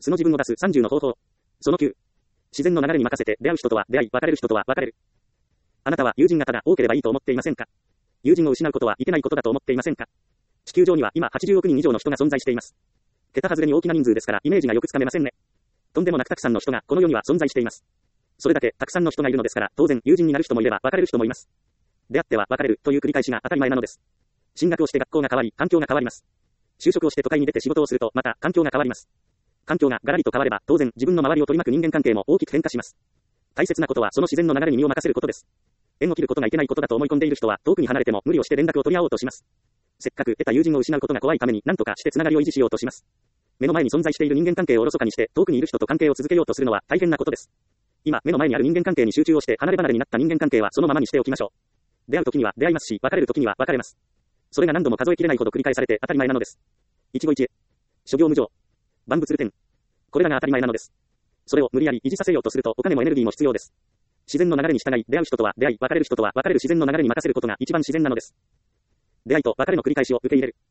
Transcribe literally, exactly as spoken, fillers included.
素の自分を出すさんじゅうの方法。そのきゅう。自然の流れに任せて出会う人とは出会い、別れる人とは別れる。あなたは友人がただ多ければいいと思っていませんか？友人を失うことはいけないことだと思っていませんか？地球上には今はちじゅうおくにん以上の人が存在しています。桁外れに大きな人数ですからイメージがよくつかめませんね。とんでもなくたくさんの人がこの世には存在しています。それだけたくさんの人がいるのですから、当然友人になる人もいれば別れる人もいます。出会っては別れるという繰り返しが当たり前なのです。進学をして学校が変わり、環境が変わります。就職をして都会に出て仕事をするとまた環境が変わります。環境がガラリと変われば当然自分の周りを取り巻く人間関係も大きく変化します。大切なことはその自然の流れに身を任せることです。縁を切ることがいけないことだと思い込んでいる人は遠くに離れても無理をして連絡を取り合おうとします。せっかく得た友人を失うことが怖いために何とかしてつながりを維持しようとします。目の前に存在している人間関係をおろそかにして遠くにいる人と関係を続けようとするのは大変なことです。今目の前にある人間関係に集中をして離れ離れになった人間関係はそのままにしておきましょう。出会う時には出会いますし、別れる時には別れます。それが何度も数えきれないほど繰り返されて当たり前なのです。一期一会。諸行無常。万物流転。これらが当たり前なのです。それを無理やり維持させようとするとお金もエネルギーも必要です。自然の流れに従い出会う人とは出会い、別れる人とは別れる自然の流れに任せることが一番自然なのです。出会いと別れの繰り返しを受け入れる。